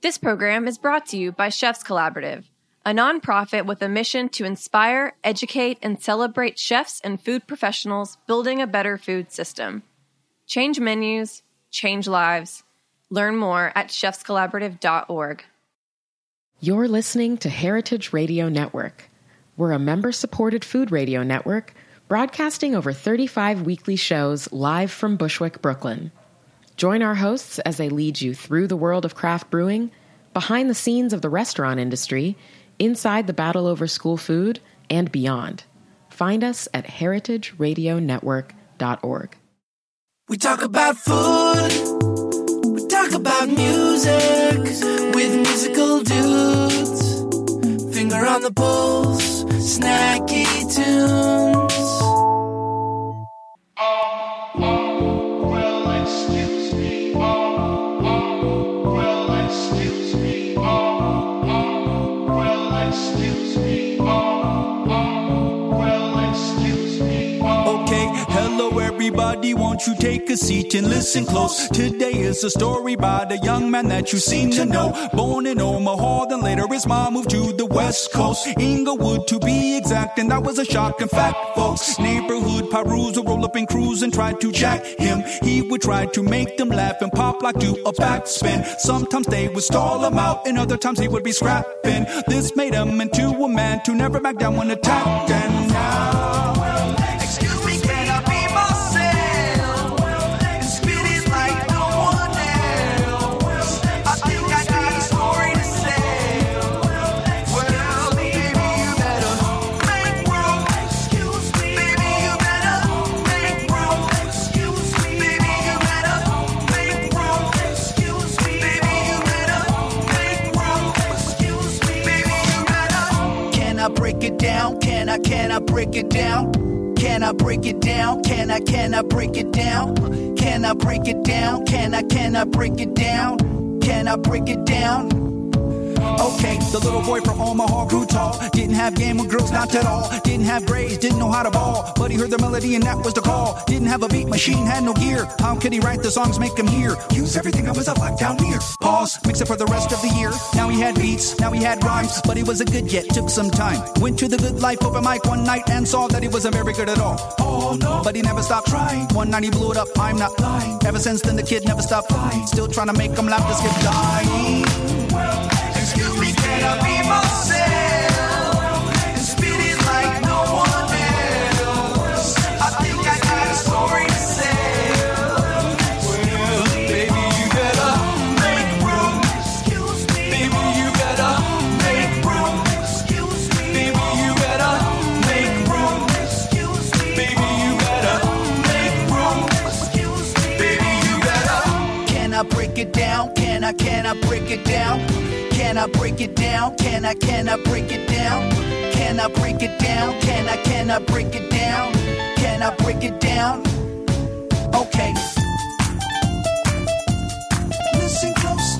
This program is brought to you by Chefs Collaborative, a nonprofit with a mission to inspire, educate, and celebrate chefs and food professionals building a better food system. Change menus, change lives. Learn more at chefscollaborative.org. You're listening to Heritage Radio Network. We're a member-supported food radio network broadcasting over 35 weekly shows live from Bushwick, Brooklyn. Join our hosts as they lead you through the world of craft brewing, behind the scenes of the restaurant industry, inside the battle over school food, and beyond. Find us at heritageradionetwork.org. We talk about food, we talk about music, with musical dudes. Finger on the pulse, snacky tunes. Everybody, won't you take a seat and listen close? Today is a story about a young man that you seem to know. Born in Omaha, then later his mom moved to the West Coast. Inglewood to be exact, and that was a shocking fact, folks. Neighborhood Pyrus would roll up and cruise and try to jack him. He would try to make them laugh and pop like do a backspin. Sometimes they would stall him out, and other times he would be scrapping. This made him into a man to never back down when attacked. And now break it down? Can I break it down? Can I break it down? Can I break it down? Can I break it down? Can I break it down? Can I break it down? Okay, the little boy from Omaha grew tall. Didn't have game with girls, not at all. Didn't have grades, didn't know how to ball. But he heard the melody and that was the call. Didn't have a beat machine, had no gear. How could he write the songs, make them hear? Use everything, I was a lockdown near. Pause, mix it for the rest of the year. Now he had beats, now he had rhymes. But he was a good yet, took some time. Went to the Good Life open mic one night and saw that he wasn't very good at all. Oh no, but he never stopped trying. One night he blew it up, I'm not lying. Ever since then the kid never stopped flying. Still trying to make him laugh, this kid dying. Excuse me, can I be myself and spit it like no one else? I think I got a story to sell. Well, baby, you better make room. Excuse me, baby, you better make room. Excuse me, baby, you better make room. Excuse me, baby, you better make room. Excuse me, baby, you better. Can I break it down? Can I break it down? Can I break it down? Can I break it down? Can I break it down? Can I break it down? Can I break it down? Okay. Listen close.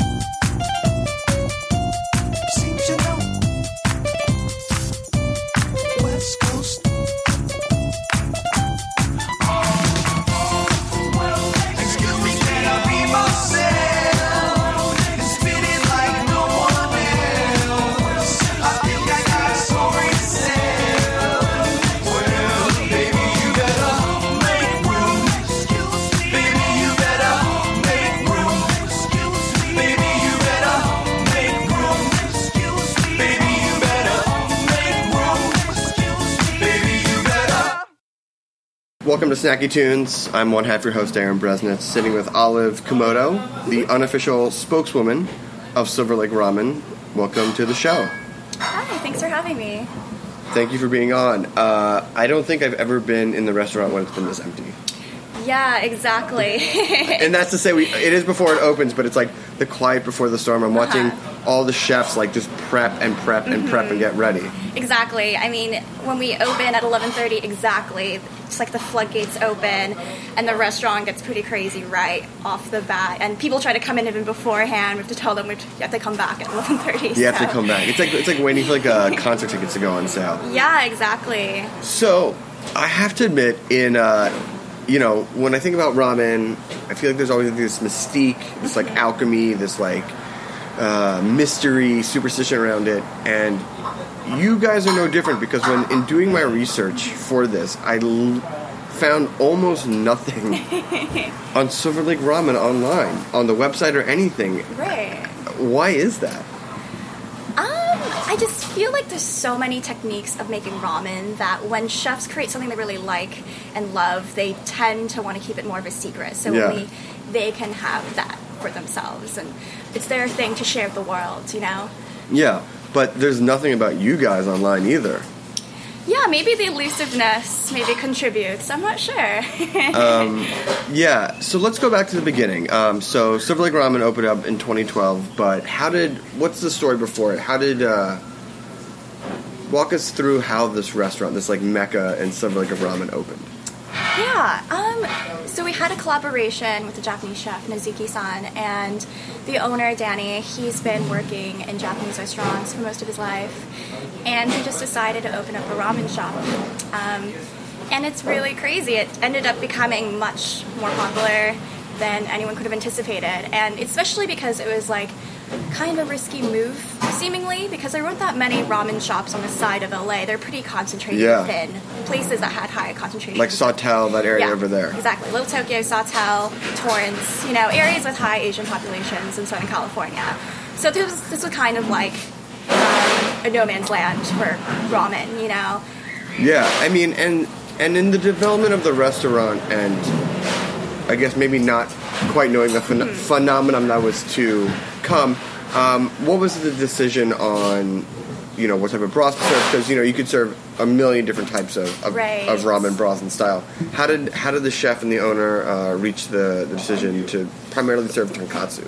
Seem to know. West Coast. Excuse me, can I be myself? Welcome to Snacky Tunes. I'm one half your host, Aaron Bresnitz, sitting with Olive Komodo, the unofficial spokeswoman of Silver Lake Ramen. Welcome to the show. Hi, thanks for having me. Thank you for being on. I don't think I've ever been in the restaurant when it's been this empty. Yeah, exactly. And that's to say, it is before it opens, but it's like the quiet before the storm. I'm watching all the chefs like just prep and prep and prep and get ready. Exactly. I mean, when we open at 11:30, exactly, it's like the floodgates open and the restaurant gets pretty crazy right off the bat. And people try to come in even beforehand. We have to tell them you have to come back at 11:30. You have to come back. It's like waiting for like a concert tickets to go on sale. Yeah, exactly. So I have to admit, when I think about ramen, I feel like there's always this mystique, this like alchemy, this like mystery, superstition around it, and you guys are no different, because when in doing my research for this, I found almost nothing on Silver Lake Ramen online, on the website or anything. Right. Why is that? I just feel like there's so many techniques of making ramen that when chefs create something they really like and love, they tend to want to keep it more of a secret. So only they can have that for themselves, and it's their thing to share with the world, you know? Yeah, but there's nothing about you guys online either. Yeah, maybe the elusiveness maybe contributes. I'm not sure. Yeah, so let's go back to the beginning. So Silver Lake Ramen opened up in 2012, but what's the story before it? Walk us through how this restaurant, this like Mecca in Silver Lake of Ramen, opened. Yeah, so we had a collaboration with the Japanese chef, Nazuki-san, and the owner, Danny. He's been working in Japanese restaurants for most of his life, and he just decided to open up a ramen shop. And it's really crazy. It ended up becoming much more popular than anyone could have anticipated, and especially because it was like kind of a risky move, seemingly, because there weren't that many ramen shops on the side of LA. They're pretty concentrated within places that had high concentration. Like Sawtelle, that area over there. Exactly. Little Tokyo, Sawtelle, Torrance, areas with high Asian populations in Southern California. So this was kind of like a no man's land for ramen, Yeah, I mean, and in the development of the restaurant, and I guess maybe not quite knowing the phenomenon that was to come, what was the decision on, what type of broth to serve? Because, you could serve a million different types of ramen broth and style. How did the chef and the owner reach the decision to primarily serve tonkatsu?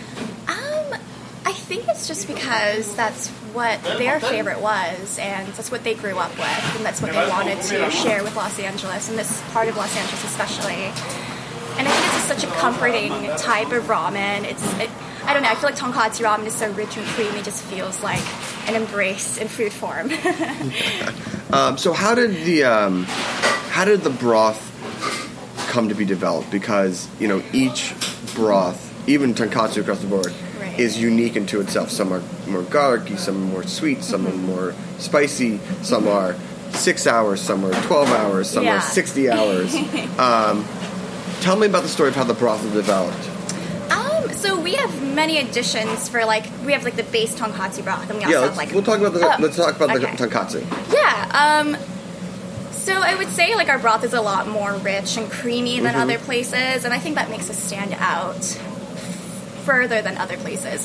I think it's just because that's what their favorite was, and that's what they grew up with, and that's what they wanted to share with Los Angeles, and this part of Los Angeles especially. And I think it's just such a comforting type of ramen. I don't know, I feel like tonkatsu ramen is so rich and creamy, just feels like an embrace in food form. So how did the broth come to be developed? Because, each broth, even tonkatsu across the board, is unique into itself. Some are more garlicky, some are more sweet, some are more spicy, some are 6 hours, some are 12 hours, some are 60 hours. Tell me about the story of how the broth was developed. So we have many additions we have the base tonkatsu broth, and we also have we'll talk about let's talk about the tonkatsu. Yeah. So I would say our broth is a lot more rich and creamy than other places, and I think that makes us stand out further than other places.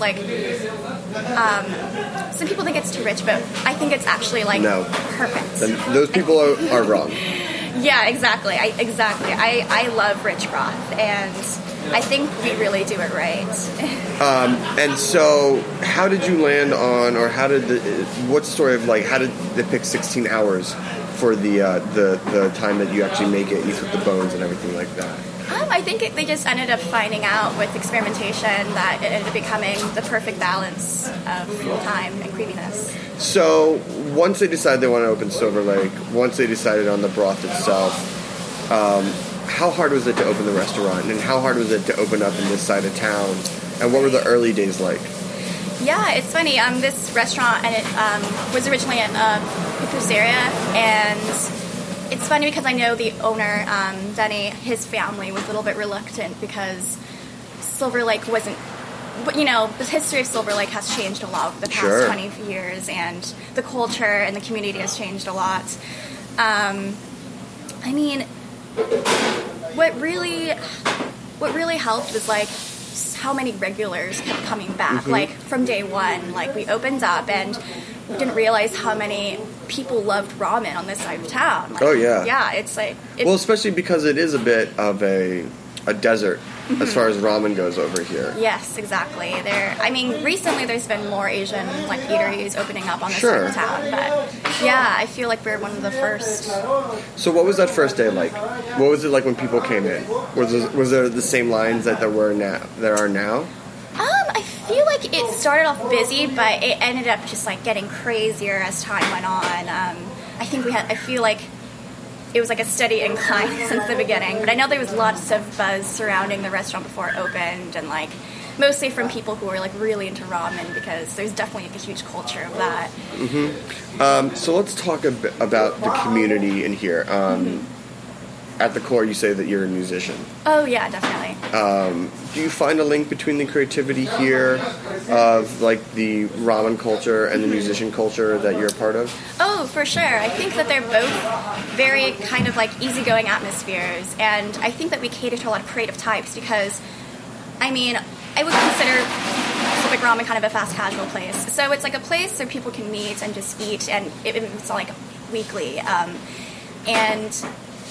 Some people think it's too rich, but I think it's actually perfect. Then those people are wrong. Yeah, exactly. I love rich broth, and I think we really do it right. And so, how did you land on, or what's the story of how did they pick 16 hours for the time that you actually make it? You cook the bones and everything like that. I think they just ended up finding out with experimentation that it ended up becoming the perfect balance of time and creaminess. So, once they decided they wanted to open Silver Lake, once they decided on the broth itself, how hard was it to open the restaurant, and how hard was it to open up in this side of town, and what were the early days like? Yeah, it's funny. This restaurant, and it was originally a pizzeria, and it's funny because I know the owner, Denny, his family was a little bit reluctant because Silver Lake wasn't. But, the history of Silver Lake has changed a lot over the past 20 years, and the culture and the community has changed a lot. What really helped was how many regulars kept coming back. From day one, we opened up and we didn't realize how many people loved ramen on this side of town. Yeah, it's well, especially because it is a bit of a desert as far as ramen goes over here. Yes, exactly. Recently there's been more Asian eateries opening up on this side of town, but yeah, I feel like we're one of the first. So what was that first day like? What was it like when people came in? Was there the same lines that there are now? I feel like it started off busy, but it ended up just getting crazier as time went on. I feel like it was a steady incline since the beginning, but I know there was lots of buzz surrounding the restaurant before it opened, and mostly from people who are like really into ramen, because there's definitely like a huge culture of that. So let's talk a bit about the community in here. At the core, you say that you're a musician. Oh yeah, definitely. Do you find a link between the creativity here of like the ramen culture and the musician culture that you're a part of? Oh, for sure. I think that they're both very kind of like easygoing atmospheres, and I think that we cater to a lot of creative types because, I mean, I would consider Pacific Ramen kind of a fast casual place. So it's like a place where people can meet and just eat, and it's like weekly. And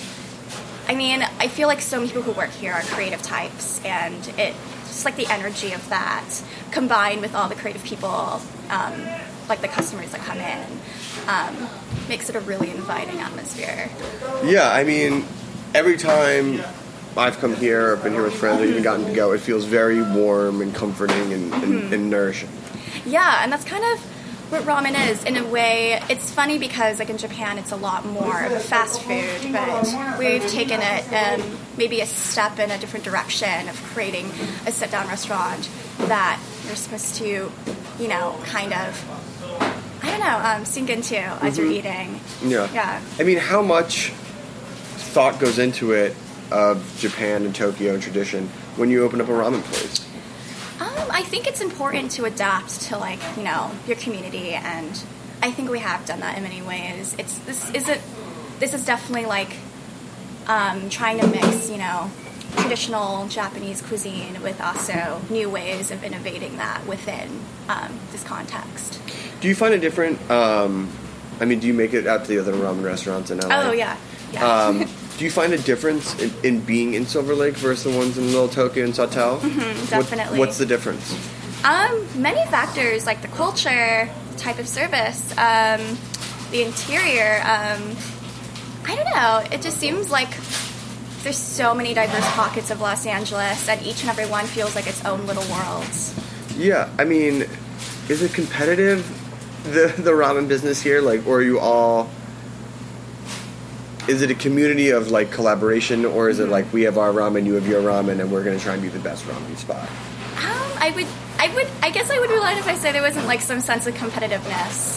I mean, I feel like so many people who work here are creative types, and it just like the energy of that combined with all the creative people, like the customers that come in, makes it a really inviting atmosphere. Yeah, I mean, every time I've come here, I've been here with friends, I've even gotten to go, it feels very warm and comforting and nourishing. Yeah, and that's kind of what ramen is in a way. It's funny because like in Japan it's a lot more of a fast food, but we've taken it maybe a step in a different direction of creating a sit-down restaurant that you're supposed to, you know, kind of, I don't know, sink into as you're eating. Yeah. I mean, how much thought goes into it of Japan and Tokyo and tradition when you open up a ramen place? I think it's important to adapt to, like, you know, your community, and I think we have done that in many ways. This is definitely like trying to mix, you know, traditional Japanese cuisine with also new ways of innovating that within this context. Do you find it different? I mean, do you make it out to the other ramen restaurants in LA? Oh, yeah. Do you find a difference in being in Silver Lake versus the ones in Little Tokyo and Sawtelle? Definitely. What's the difference? Many factors, like the culture, the type of service, the interior. I don't know. It just seems like there's so many diverse pockets of Los Angeles, and each and every one feels like its own little world. Yeah, I mean, is it competitive, the ramen business here? Like, or are you all... Is it a community of, like, collaboration, or is it like, we have our ramen, you have your ramen, and we're going to try and be the best ramen spot? I guess I would be lying if I say there wasn't, like, some sense of competitiveness.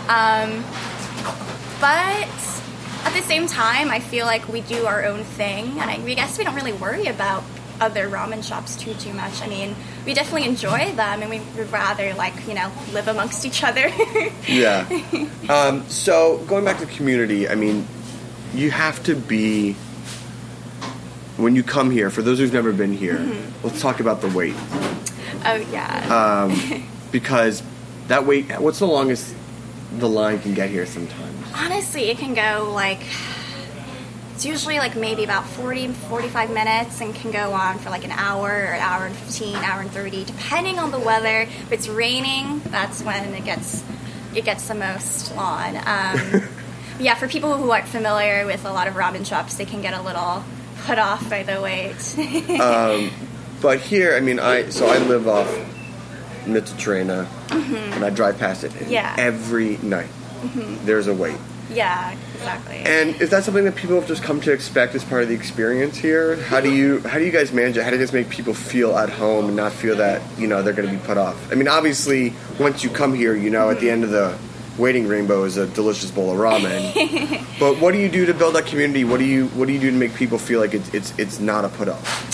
But at the same time, I feel like we do our own thing, and I guess we don't really worry about other ramen shops too much. I mean, we definitely enjoy them, and we would rather, like, you know, live amongst each other. Yeah. So, going back to the community, I mean... You have to be, when you come here, for those who've never been here, let's talk about the wait. Oh, yeah. Because that wait, what's the longest the line can get here sometimes? Honestly, it can go, like, it's usually, like, maybe about 40, 45 minutes and can go on for, like, an hour or an hour and 15, hour and 30, depending on the weather. If it's raining, that's when it gets the most long. Yeah, for people who aren't familiar with a lot of ramen shops, they can get a little put off by the wait. But here, I mean, I live off Mitsutsuena, and I drive past it. Yeah. Every night, there's a wait. Yeah, exactly. And is that something that people have just come to expect as part of the experience here? How do you guys manage it? How do you guys make people feel at home and not feel that, you know, they're going to be put off? I mean, obviously, once you come here, you know, at the end of the waiting rainbow is a delicious bowl of ramen. But what do you do to build that community? What do you do to make people feel like it's not a put off?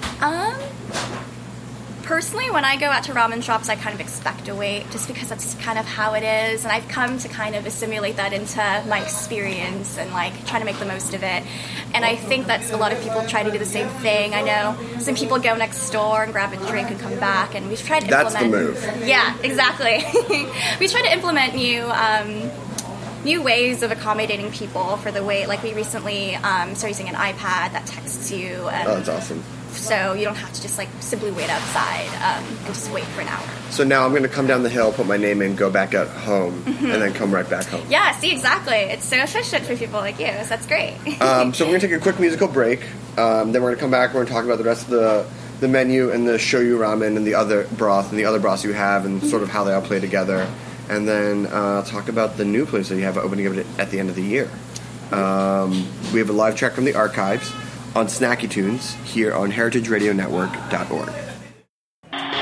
Personally, when I go out to ramen shops, I kind of expect a wait, just because that's kind of how it is, and I've come to kind of assimilate that into my experience and, like, trying to make the most of it. And I think that's a lot of people try to do the same thing. I know some people go next door and grab a drink and come back, and we've tried to implement... That's the move. Yeah, exactly. We try to implement new ways of accommodating people for the wait. Like, we recently started using an iPad that texts you. And that's awesome. So you don't have to just, like, simply wait outside and just wait for an hour. So now I'm going to come down the hill, put my name in, go back out home, and then come right back home. Yeah, see, exactly. It's so efficient for people like you, so that's great. So we're going to take a quick musical break. Then we're going to come back, we're going to talk about the rest of the menu and the shoyu ramen and the other broth and the other broths you have and sort of how they all play together. And then talk about the new place that you have opening at the end of the year. We have a live track from the archives on Snacky Tunes here on heritageradionetwork.org.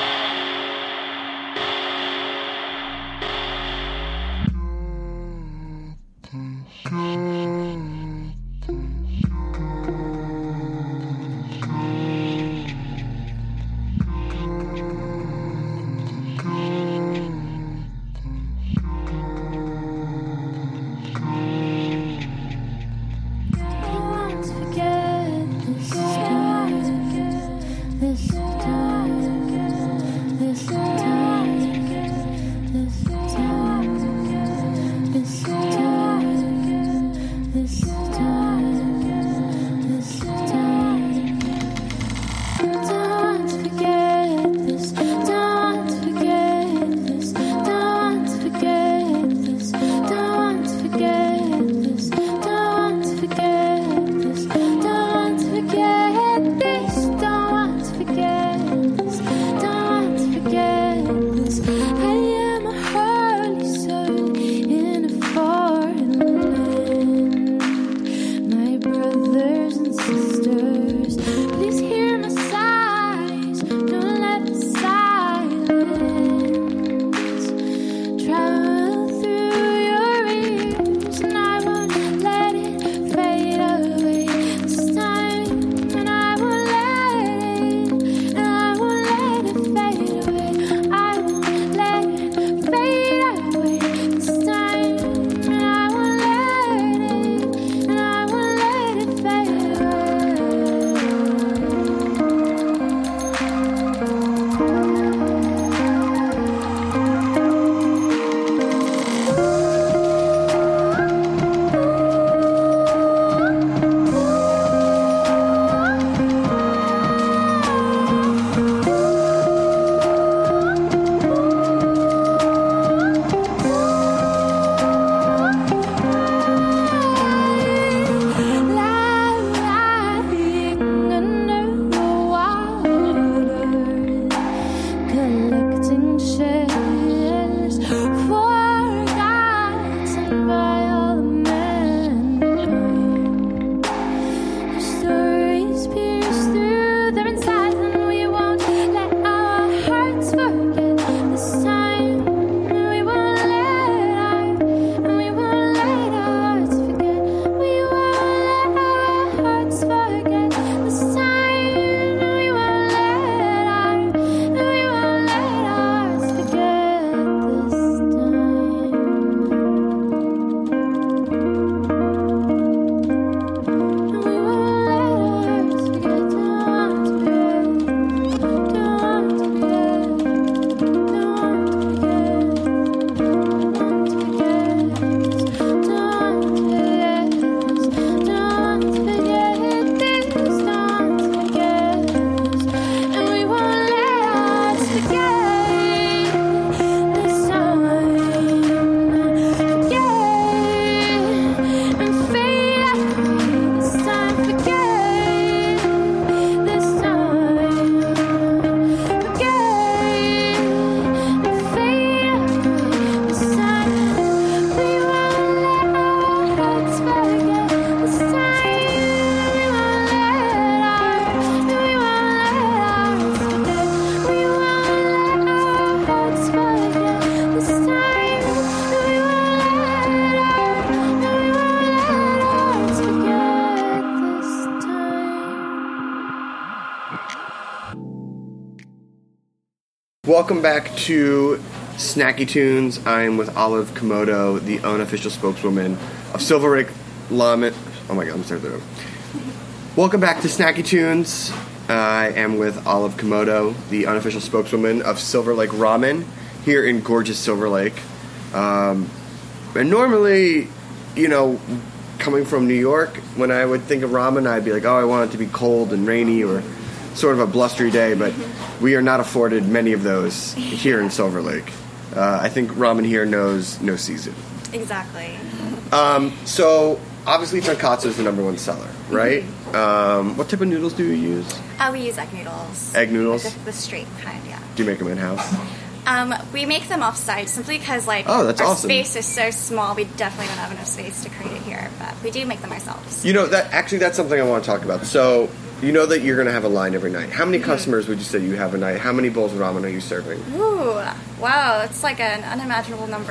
welcome back to Snacky Tunes. I'm with Olive Komodo, the unofficial spokeswoman of Silver Lake Ramen. Oh my god, I'm sorry. Welcome back to Snacky Tunes. I am with Olive Komodo, the unofficial spokeswoman of Silver Lake Ramen, here in gorgeous Silver Lake. And normally, you know, coming from New York, when I would think of ramen, I'd be like, oh, I want it to be cold and rainy or sort of a blustery day, but we are not afforded many of those here in Silver Lake. I think ramen here knows no season. Exactly. So, obviously, tonkatsu is the number one seller, right? What type of noodles do you use? We use egg noodles. Egg noodles? The straight kind, yeah. Do you make them in-house? We make them off-site simply because, like, that's our awesome. space is so small, we definitely don't have enough space to create it here, but we do make them ourselves. You know, that's something I want to talk about. So, you know that you're going to have a line every night. How many customers would you say you have a night? How many bowls of ramen are you serving? Ooh, wow, it's like an unimaginable number.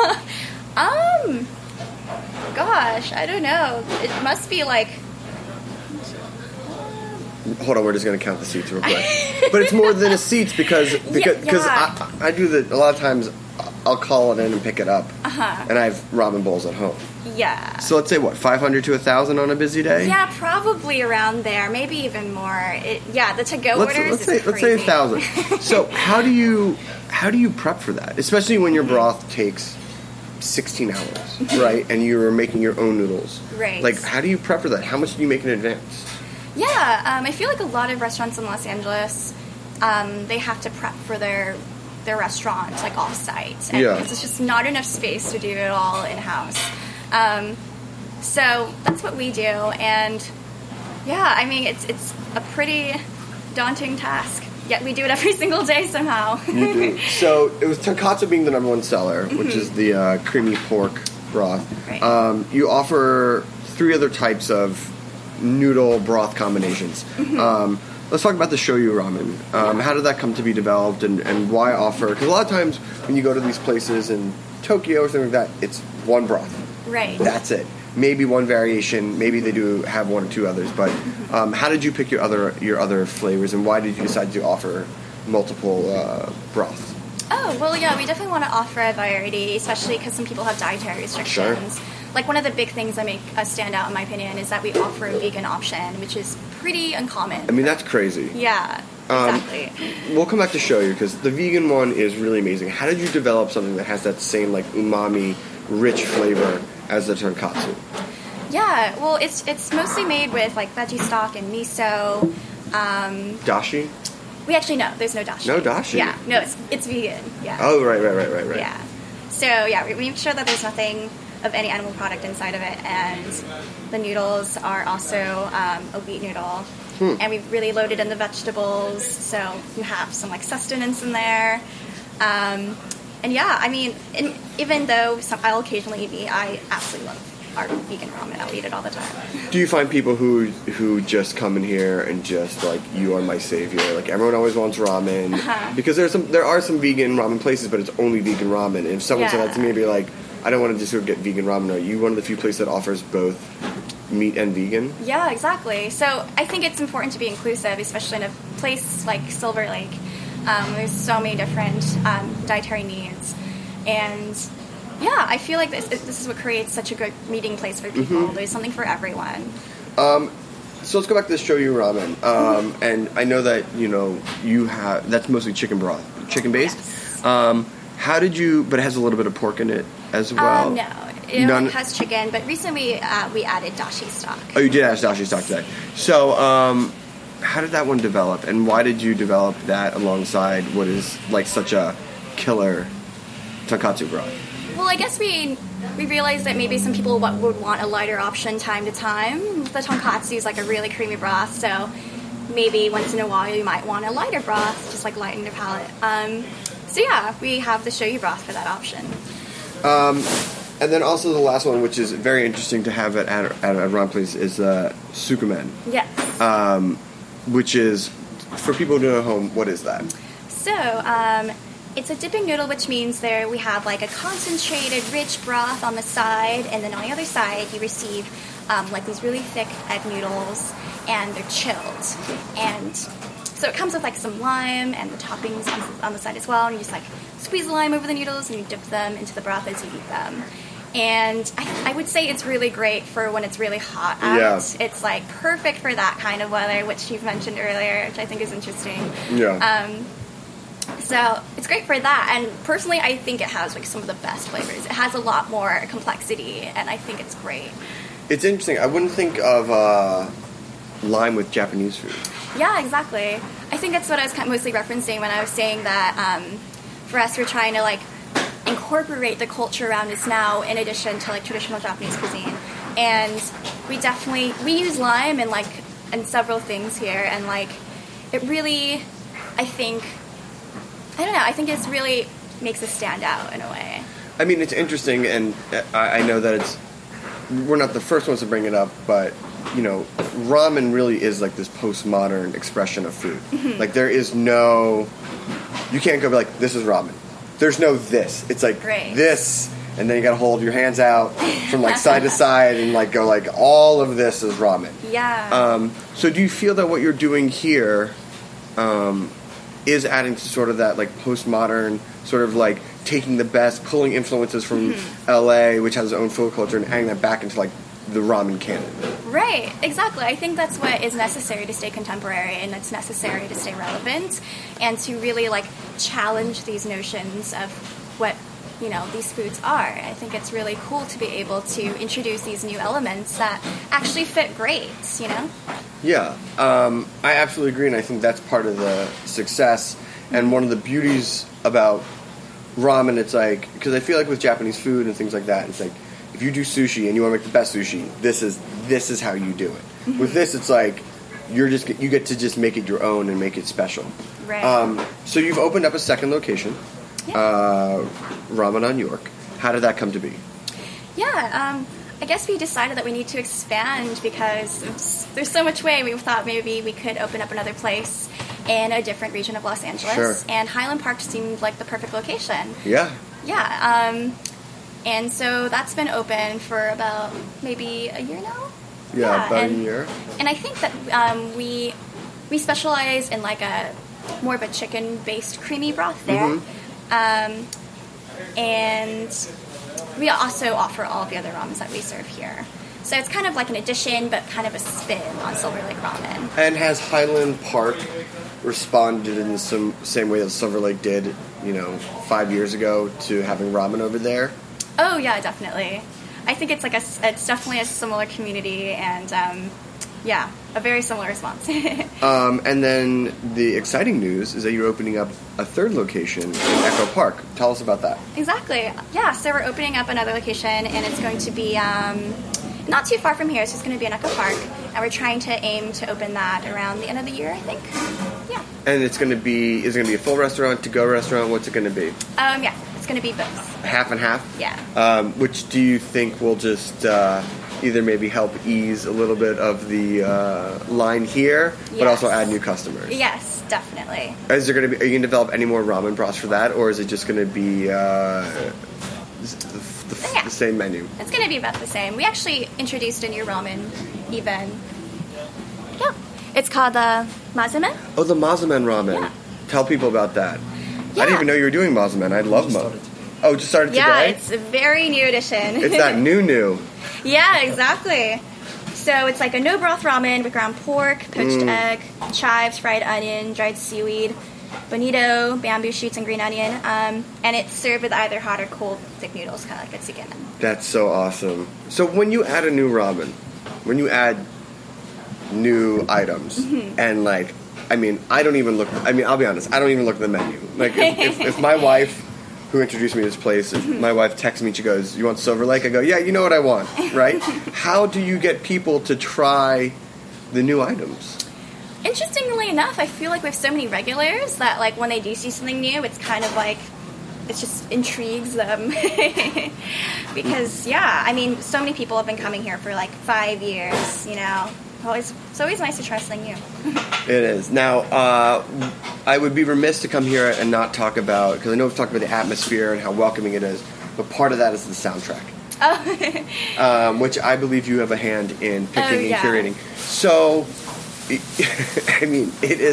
Gosh, I don't know. It must be like... Hold on, we're just going to count the seats real quick. But it's more than a seats because I do that a lot of times. I'll call it in and pick it up, and I have ramen bowls at home. Yeah. So let's say 500 to 1,000 on a busy day. Yeah, probably around there, maybe even more. The to-go orders. Let's say 1,000. So how do you prep for that? Especially when your broth takes 16 hours, right? And you're making your own noodles, right? Like, how do you prep for that? How much do you make in advance? Yeah, I feel like a lot of restaurants in Los Angeles, they have to prep for their restaurant, like, off-site. Because it's just not enough space to do it all in-house. So that's what we do. And, yeah, I mean, it's a pretty daunting task. Yet we do it every single day somehow. You do. So it was tonkatsu being the number one seller, which is the creamy pork broth. Right. You offer 3 other types of noodle broth combinations. Let's talk about the shoyu ramen. How did that come to be developed, and why offer? Because a lot of times when you go to these places in Tokyo or something like that, it's one broth. Right. That's it. Maybe one variation. Maybe they do have 1 or 2 others. But how did you pick your other flavors, and why did you decide to offer multiple broths? Oh, well, yeah, we definitely want to offer a variety, especially because some people have dietary restrictions. Sure. Like, one of the big things that make us stand out, in my opinion, is that we offer a vegan option, which is pretty uncommon. I mean, that's crazy. Yeah, exactly. We'll come back to shoyu, because the vegan one is really amazing. How did you develop something that has that same, like, umami, rich flavor as the tonkatsu? Yeah, well, it's mostly made with, like, veggie stock and miso. Dashi? We actually, no, there's no dashi. No dashi? Yeah, no, it's vegan, yeah. Oh, right. Yeah. So, yeah, we make sure that there's nothing of any animal product inside of it, and the noodles are also a wheat noodle. And we've really loaded in the vegetables, so you have some, like, sustenance in there. And yeah, I mean, even though I'll occasionally eat meat, I absolutely love our vegan ramen. I'll eat it all the time. Do you find people who just come in here and just, like, you are my savior? Like, everyone always wants ramen. Because there are some vegan ramen places, but it's only vegan ramen. And if someone said that to me, I'd be like, I don't want to just sort of get vegan ramen. Are you one of the few places that offers both meat and vegan? Yeah, exactly. So I think it's important to be inclusive, especially in a place like Silver Lake. There's so many different dietary needs. And yeah, I feel like this is what creates such a good meeting place for people. There's something for everyone. So let's go back to the shoyu ramen. And I know that, you have, that's mostly chicken broth, chicken-based. Yes. How did you, but it has a little bit of pork in it as well? No, it only has chicken, but recently we added dashi stock. Oh, you did add dashi stock today. So, how did that one develop, and why did you develop that alongside what is, like, such a killer tonkatsu broth? Well, I guess we realized that maybe some people would want a lighter option time to time. The tonkatsu is like a really creamy broth, so maybe once in a while you might want a lighter broth, just like lighten your palate. So yeah, we have the shoyu broth for that option. And then also the last one, which is very interesting to have at a ramen place, is tsukemen. Yes. Which is, for people who don't know at home, what is that? So, it's a dipping noodle, which means we have like a concentrated, rich broth on the side, and then on the other side you receive like these really thick egg noodles, and they're chilled. And So it comes with like some lime and the toppings on the side as well, and you just like squeeze the lime over the noodles and you dip them into the broth as you eat them. And I would say it's really great for when it's really hot out. Yeah. It's like perfect for that kind of weather, which you've mentioned earlier, which I think is interesting. Yeah. So it's great for that. And personally, I think it has like some of the best flavors. It has a lot more complexity, and I think it's great. It's interesting. I wouldn't think of lime with Japanese food. Yeah, exactly. I think that's what I was kind of mostly referencing when I was saying that for us, we're trying to like incorporate the culture around us now in addition to like traditional Japanese cuisine. And we use lime in several things here, and like it really, I think it really makes us stand out in a way. I mean, it's interesting, and I know that we're not the first ones to bring it up, but you know, ramen really is like this postmodern expression of food. Mm-hmm. Like there is you can't go be like, this is ramen. There's no this. It's like this, and then you gotta hold your hands out from like side to side and like go like, all of this is ramen. Yeah. So do you feel that what you're doing here is adding to sort of that like postmodern sort of like taking the best, pulling influences from LA, which has its own food culture, and adding that back into like the ramen canon? Right, exactly. I think that's what is necessary to stay contemporary, and it's necessary to stay relevant, and to really like challenge these notions of what, you know, these foods are. I think it's really cool to be able to introduce these new elements that actually fit great, you know? Yeah, I absolutely agree, and I think that's part of the success. And one of the beauties about ramen, it's like, because I feel like with Japanese food and things like that, it's like, if you do sushi and you want to make the best sushi, this is how you do it. Mm-hmm. With this, it's like you get to just make it your own and make it special. Right. So you've opened up a second location, Ramen on York. How did that come to be? Yeah, I guess we decided that we need to expand because there's so much way. We thought maybe we could open up another place in a different region of Los Angeles. Sure. And Highland Park seemed like the perfect location. Yeah. Yeah. And so that's been open for about maybe a year now. Yeah, about a year. And I think that we specialize in like more of a chicken-based creamy broth there. Mm-hmm. And we also offer all of the other ramens that we serve here. So it's kind of like an addition, but kind of a spin on Silver Lake Ramen. And has Highland Park responded in the same way that Silver Lake did, 5 years ago to having ramen over there? Oh yeah, definitely. I think it's it's definitely a similar community, and a very similar response. And then the exciting news is that you're opening up a third location in Echo Park. Tell us about that. Exactly. Yeah, so we're opening up another location, and it's going to be not too far from here. It's just going to be in Echo Park, and we're trying to aim to open that around the end of the year, I think. Yeah. And is it going to be a full restaurant, to-go restaurant? What's it going to be? Yeah, it's going to be both. Half and half? Yeah. Which do you think will just either maybe help ease a little bit of the line here, but also add new customers? Yes, definitely. Are you going to develop any more ramen broths for that, or is it just going to be the same menu? It's going to be about the same. We actually introduced a new ramen even. Yeah. It's called the Mazemen. Oh, the Mazemen ramen. Yeah. Tell people about that. Yeah. I didn't even know you were doing Mazemen. I love Mazemen. Oh, just started today? Yeah, it's a very new addition. It's that new. Yeah, exactly. So it's like a no-broth ramen with ground pork, poached egg, chives, fried onion, dried seaweed, bonito, bamboo shoots, and green onion. And it's served with either hot or cold thick noodles, kind of like a tsukemen. That's so awesome. So when you add a new ramen, when you add new items, and I'll be honest, I don't even look at the menu. Like, if my wife, who introduced me to this place, if my wife texts me, she goes, "You want Silver Lake?" I go, "Yeah, you know what I want," right? How do you get people to try the new items? Interestingly enough, I feel like we have so many regulars that, like, when they do see something new, it's kind of like, it just intrigues them. Because, so many people have been coming here for, 5 years, It's always nice to try something new. It is. Now, I would be remiss to come here and not talk about, because I know we've talked about the atmosphere and how welcoming it is, but part of that is the soundtrack. Oh. Which I believe you have a hand in picking and curating. So, it is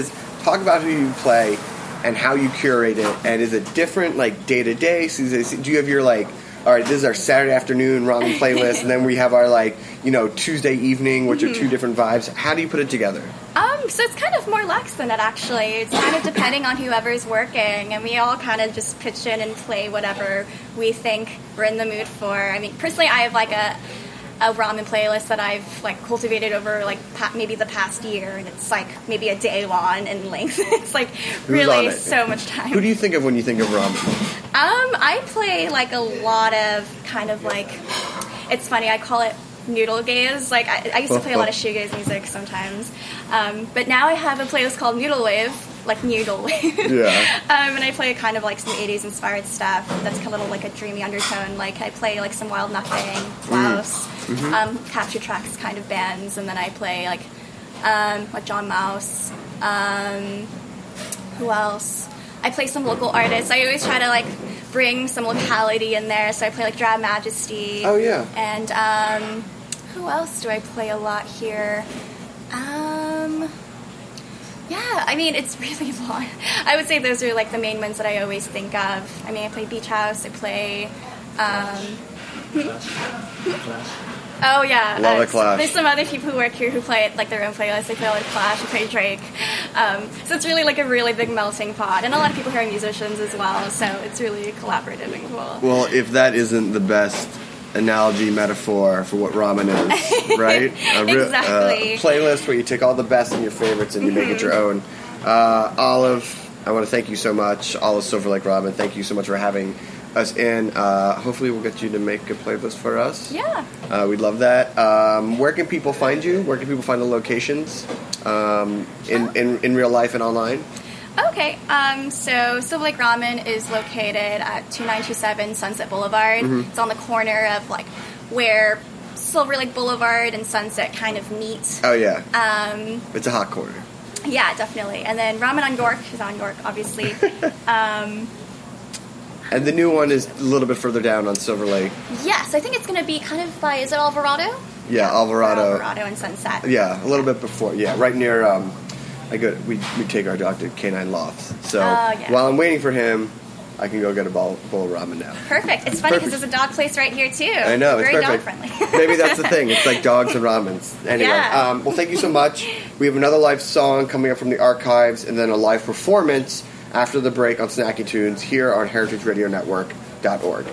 talk about who you play and how you curate it, and is it different, like, day-to-day? So do you have your, like, all right, this is our Saturday afternoon ramen playlist, and then we have our, like, you know, Tuesday evening, which are two different vibes. How do you put it together? So it's kind of more lax than that, actually. It's kind of depending on whoever's working, and we all kind of just pitch in and play whatever we think we're in the mood for. I mean, personally, I have, like, a ramen playlist that I've, like, cultivated over, like, maybe the past year, and it's, like, maybe a day long in length. It's, like, really so much time. Who do you think of when you think of ramen? I play, like, a lot of kind of, like, it's funny, I call it noodle gaze. Like, I used to play a lot of shoegaze music sometimes. But now I have a playlist called Noodle Wave, like Noodle Wave. Yeah. And I play kind of, like, some 80s inspired stuff that's kind of a little, like, a dreamy undertone. Like, I play, like, some Wild Nothing, Laos, capture tracks kind of bands, and then I play, like John Mouse. Who else? I play some local artists. I always try to, like, bring some locality in there, so I play, like, Drab Majesty. Oh, yeah. And, who else do I play a lot here? Yeah, I mean, it's really long. I would say those are, like, the main ones that I always think of. I mean, I play Beach House, I play, Oh, yeah. Love the Clash. There's some other people who work here who play, like, their own playlists. They play a lot of Clash, they play Drake. So it's really, like, a really big melting pot. And a lot of people here are musicians as well, so it's really collaborative and cool. Well, if that isn't the best analogy, metaphor for what ramen is, right? Exactly. A playlist where you take all the best and your favorites and you make it your own. Olive, I want to thank you so much. Olive Silver Lake Ramen, thank you so much for having us in. Hopefully we'll get you to make a playlist for us. Yeah. We'd love that. Where can people find you? Where can people find the locations in real life and online? Okay, so Silver Lake Ramen is located at 2927 Sunset Boulevard. It's on the corner of, like, where Silver Lake Boulevard and Sunset kind of meet. Oh, yeah. It's a hot corner. Yeah, definitely. And then Ramen on York is on York, obviously. And the new one is a little bit further down on Silver Lake. Yes, I think it's going to be kind of by, is it Alvarado? Yeah, Alvarado. Alvarado and Sunset. Yeah, a little bit before. Yeah, right near, we take our dog to Canine Lofts. So while I'm waiting for him, I can go get a bowl of ramen now. Perfect. It's funny because there's a dog place right here, too. I know, it's very perfect. dog-friendly. Maybe that's the thing. It's like dogs and ramens. Anyway, well, thank you so much. We have another live song coming up from the archives and then a live performance after the break on Snacky Tunes here on heritageradionetwork.org.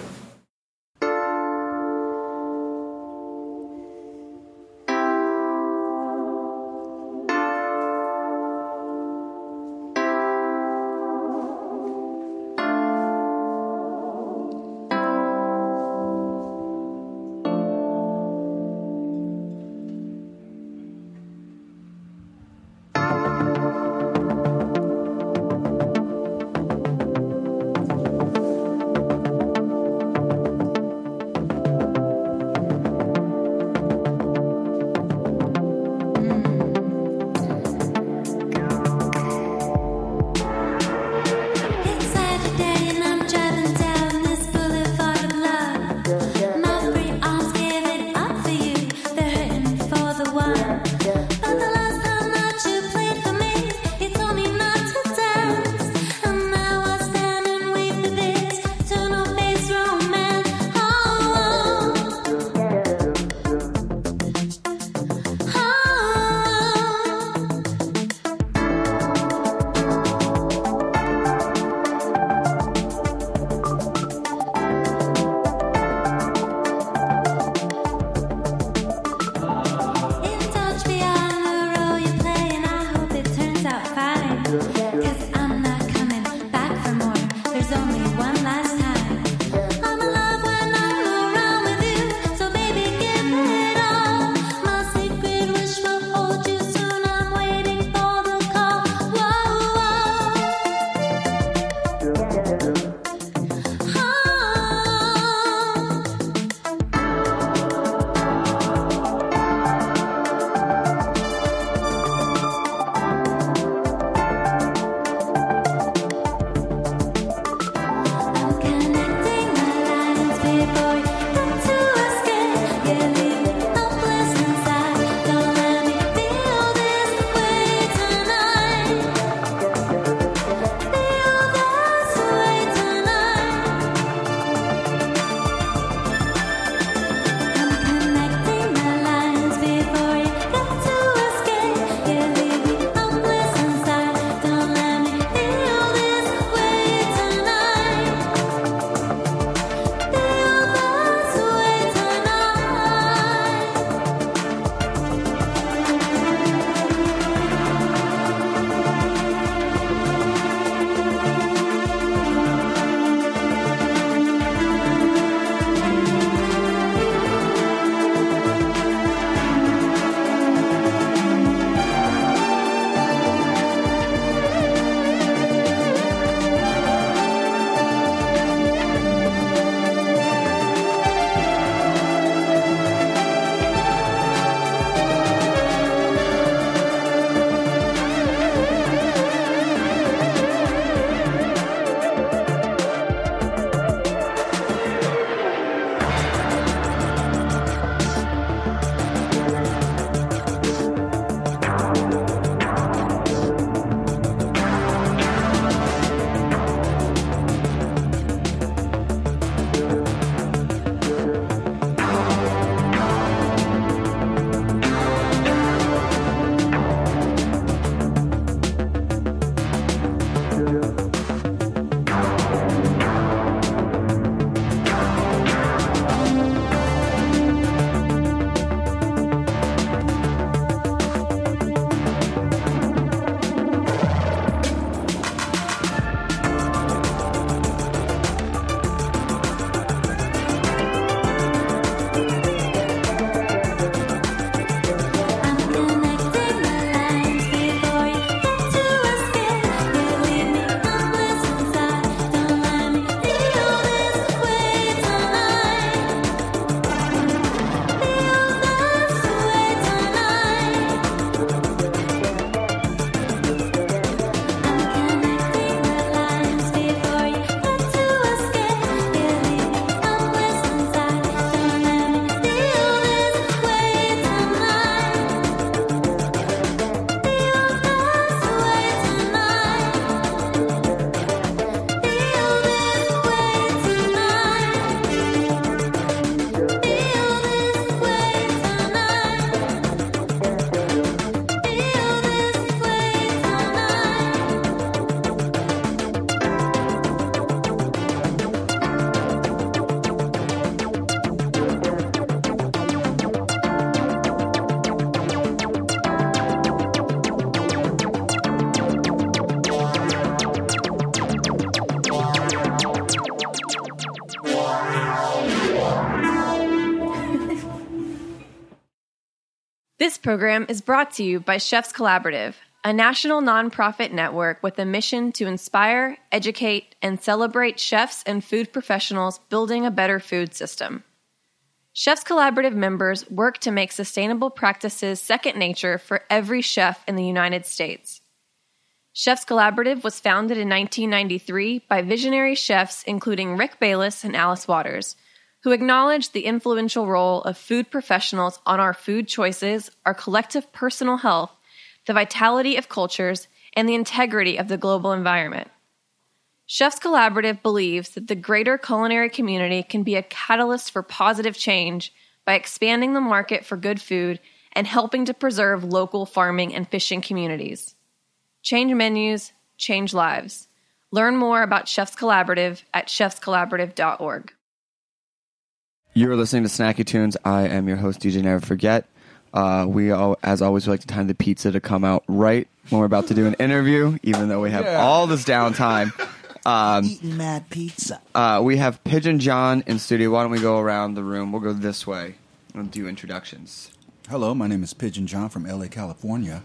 This program is brought to you by Chefs Collaborative, a national nonprofit network with a mission to inspire, educate, and celebrate chefs and food professionals building a better food system. Chefs Collaborative members work to make sustainable practices second nature for every chef in the United States. Chefs Collaborative was founded in 1993 by visionary chefs including Rick Bayless and Alice Waters, who acknowledged the influential role of food professionals on our food choices, our collective personal health, the vitality of cultures, and the integrity of the global environment. Chefs Collaborative believes that the greater culinary community can be a catalyst for positive change by expanding the market for good food and helping to preserve local farming and fishing communities. Change menus, change lives. Learn more about Chefs Collaborative at chefscollaborative.org. You're listening to Snacky Tunes. I am your host, DJ Never Forget. We, as always, like to time the pizza to come out right when we're about to do an interview, even though we have all this downtime. Eating mad pizza. We have Pigeon John in studio. Why don't we go around the room? We'll go this way and do introductions. Hello, my name is Pigeon John from LA, California.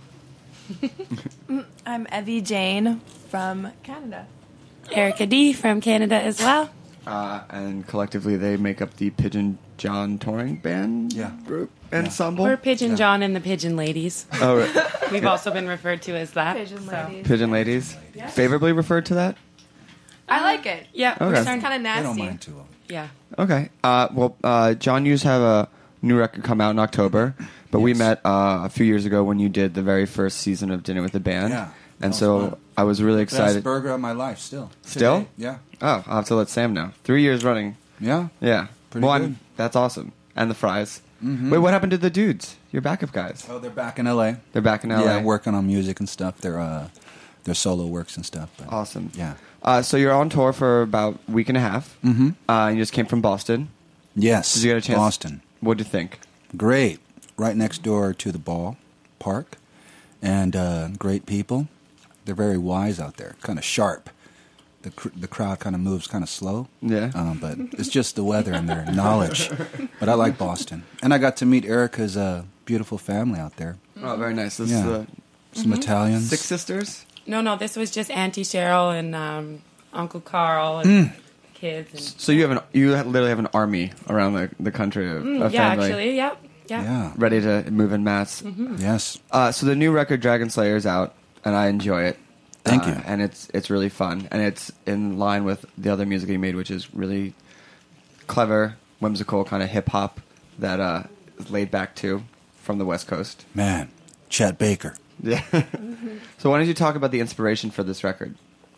I'm Evie Jane from Canada. Erica D from Canada as well. And collectively, they make up the Pigeon John touring band group ensemble. We're Pigeon John and the Pigeon Ladies. Oh, right. We've also been referred to as that. Pigeon Ladies. Favorably referred to that? I like it. Yeah. Okay. It's kind of nasty. I don't mind too. Yeah. Okay. John, you have a new record come out in October, but we met a few years ago when you did the very first season of Dinner with the Band. Yeah. And so fun. I was really excited. Best burger of my life, still. Still? Today. Yeah. Oh, I'll have to let Sam know. 3 years running. Yeah. Yeah. Pretty good. That's awesome. And the fries. Mm-hmm. Wait, what happened to the dudes? Your backup guys? Oh, they're back in LA. They're back in LA. Yeah, working on music and stuff. Their solo works and stuff. But, Awesome. Yeah. So you're on tour for about a week and a half. Mm-hmm. You just came from Boston. Yes. Did you get a chance? Boston. What'd you think? Great. Right next door to the ball park. And great people. They're very wise out there. Kind of sharp. The crowd kind of moves kind of slow. Yeah. But it's just the weather and their knowledge. But I like Boston. And I got to meet Erica's beautiful family out there. Oh, very nice. This Yeah. is Some Italians. 6 sisters? No, this was just Auntie Cheryl and Uncle Carl and kids. And, So you literally have an army around the country of yeah, family. actually, yep. Yeah. Yeah. Ready to move en masse. Yes. So the new record, Dragon Slayer, is out, and I enjoy it. Thank you. And it's really fun, and it's in line with the other music you made, which is really clever, whimsical, kind of hip hop that is laid back too from the West Coast. Man, Chet Baker. Yeah. So why don't you talk about the inspiration for this record?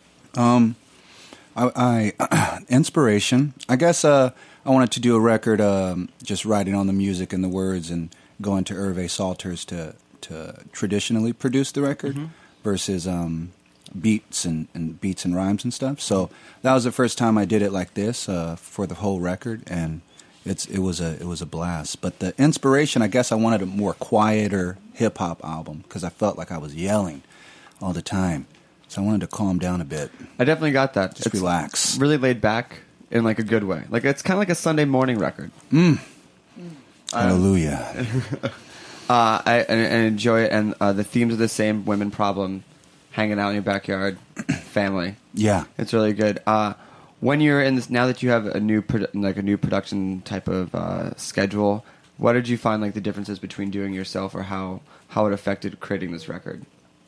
Inspiration. I guess I wanted to do a record just writing on the music and the words and going to Hervé Salters to traditionally produce the record versus beats and beats and rhymes and stuff. So that was the first time I did it like this for the whole record, and it was a blast. But the inspiration, I guess I wanted a more quieter hip hop album because I felt like I was yelling all the time. So I wanted to calm down a bit. I definitely got that. Just it's relax. Really laid back in like a good way. Like it's kind of like a Sunday morning record. Hallelujah. I enjoy it, and the themes are the same: women problem, hanging out in your backyard, family. Yeah. It's really good. When you're in this, now that you have a new production type of schedule, what did you find like the differences between doing yourself, or how it affected creating this record?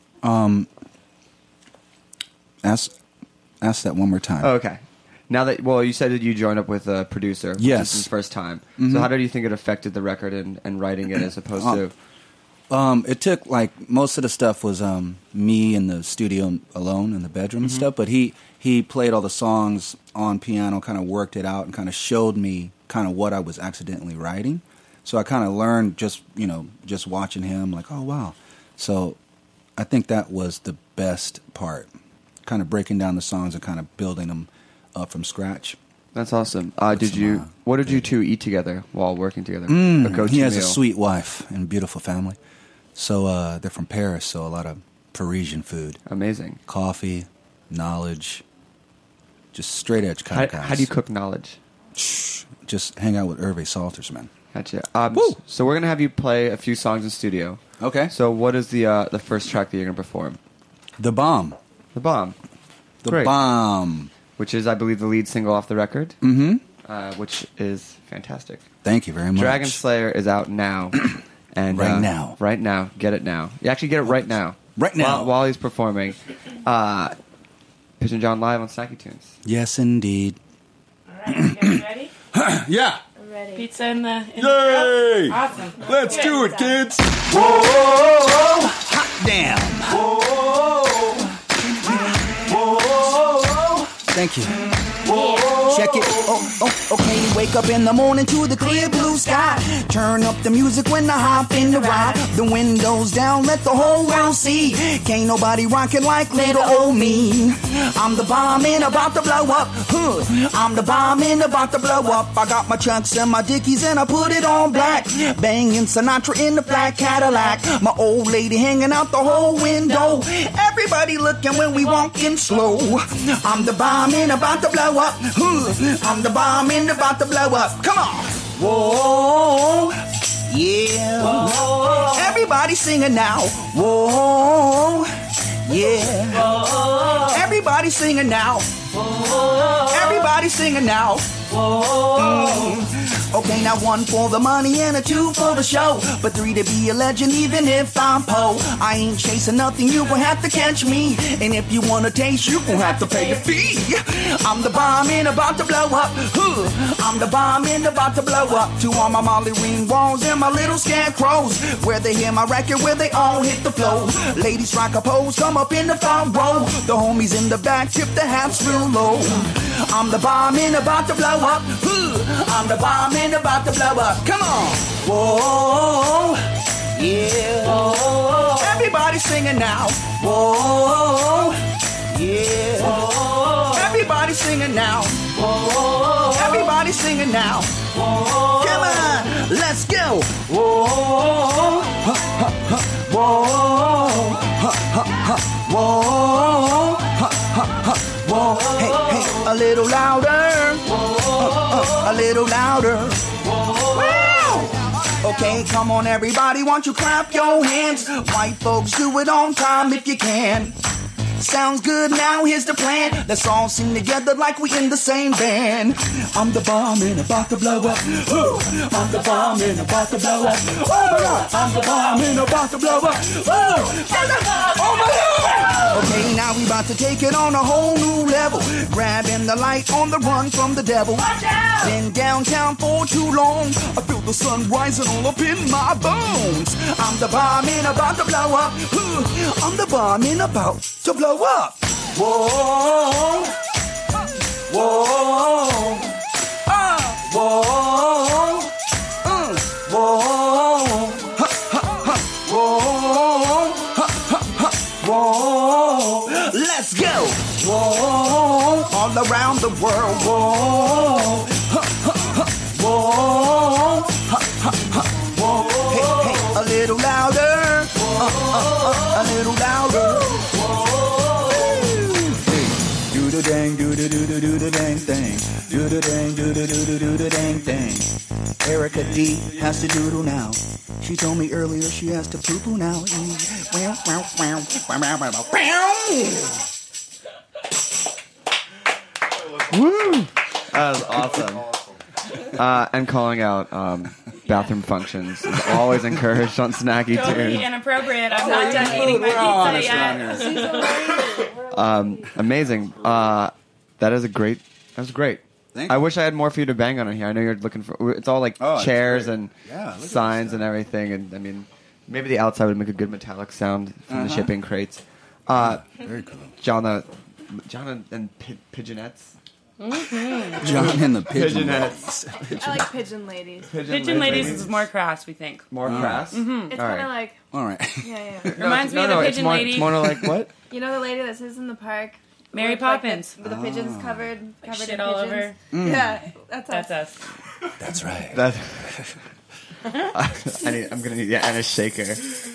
Ask that one more time. Oh, okay. Now that you said that you joined up with a producer. Yes. This is his first time. Mm-hmm. So how did you think it affected the record and writing it as opposed to? It took like most of the stuff was me in the studio alone in the bedroom and stuff, but he played all the songs on piano, kind of worked it out, and kind of showed me kind of what I was accidentally writing. So I kind of learned just watching him, like, oh wow. So I think that was the best part, kind of breaking down the songs and kind of building them up from scratch. That's awesome. What did you two eat together while working together? A go-to he has meal. a sweet wife and a beautiful family. So they're from Paris, so a lot of Parisian food. Amazing. Coffee, knowledge, just straight edge kind of guys. How do you cook knowledge? just hang out with Hervé Salters, man. Gotcha. Woo! So we're gonna have you play a few songs in studio. Okay. So what is the first track that you're gonna perform? The Bomb. The Bomb. The Great. Bomb. Which is, I believe, the lead single off the record. Mm-hmm. Which is fantastic. Thank you very much. Dragon Slayer is out now. And Right now. Right now. Get it now. You actually get it right now. Right now. While he's performing. Pigeon John live on Snacky Tunes. Yes, indeed. All right, you guys ready? Yeah. Ready. Pizza in the Yay! Awesome. Let's do it, kids. Whoa, hot damn. Whoa, whoa, Thank you. check it. Okay, wake up in the morning to the clear blue sky. Turn up the music when I hop in the ride. The windows down, let the whole world see. Can't nobody rockin' like little old me. I'm the bomb and about to blow up. I'm the bomb and about to blow up. I got my Chucks and my Dickies and I put it on black. Banging Sinatra in the black Cadillac. My old lady hanging out the whole window. Everybody looking when we walking slow. I'm the bomb and about to blow up. I'm the bomb and about to blow up. Come on. Whoa. Yeah. Whoa. Everybody singing now. Whoa. Yeah. Whoa. Everybody singing now. Whoa. Everybody singing now. Whoa. Okay, now 1 for the money and a 2 for the show, but 3 to be a legend even if I'm Poe. I ain't chasing nothing, you gon' have to catch me, and if you wanna taste, you gon' have to pay a fee. I'm the bomb and about to blow up. I'm the bomb and about to blow up. To all my Molly Ring walls and my little scarecrows, where they hear my record, where they all hit the flow. Ladies rock a pose, come up in the front row. The homies in the back tip the hats real low. I'm the bomb and about to blow up. I'm the bomb and about to blow up. Come on. Whoa. Yeah. Whoa. Everybody singing now. Whoa. Yeah. Whoa. Everybody singing now. Whoa. Everybody singing now. Whoa. Come on. Let's go. Whoa. Whoa. Whoa. Whoa. Hey, hey, a little louder. A little louder. Wow. Okay, come on everybody, won't you clap your hands? White folks, do it on time if you can. Sounds good, now here's the plan. Let's all sing together like we in the same band. I'm the bomb and about to blow up. I'm the bomb and about to blow up. Oh my God, I'm the bomb and about to blow up. Oh my God. Okay, now we about to take it on a whole new level. Grabbing the light on the run from the devil. Been downtown for too long. I feel the sun rising all up in my bones. I'm the bomb and about to blow up. I'm the bomb and about to blow up. Whoa. Whoa. Whoa. Whoa. Whoa. Let's go. Whoa. All around the world. Whoa. Whoa. Whoa. Hey, hey, a little louder. A little louder. Do the dang, do the dang thing. Do the dang, do the dang thing. Erica D has to doodle now. She told me earlier she has to poo-poo now. Woo! That was awesome. And calling out bathroom functions is always encouraged on Snacky Totally Tunes. inappropriate. I'm not done eating my pizza yet. Amazing. That was great. Thank I you. wish I had more for you to bang on in here. I know you're looking for. It's all like Oh, chairs great. and Yeah, look at signs this and everything. And I mean, maybe the outside would make a good metallic sound from the shipping crates. Very cool. John and Pigeonettes. John and the Pigeon. Pigeonettes. I like pigeon ladies. Pigeon ladies is more crass, we think. More crass. It's All kind right. of like, All right. yeah. Reminds me of the pigeon lady. It's more like what? You know the lady that sits in the park? Mary with, like, Poppins. with the pigeons covered Shit in all pigeons. over. Yeah, that's us. That's us. That's right. I'm gonna need and a shaker.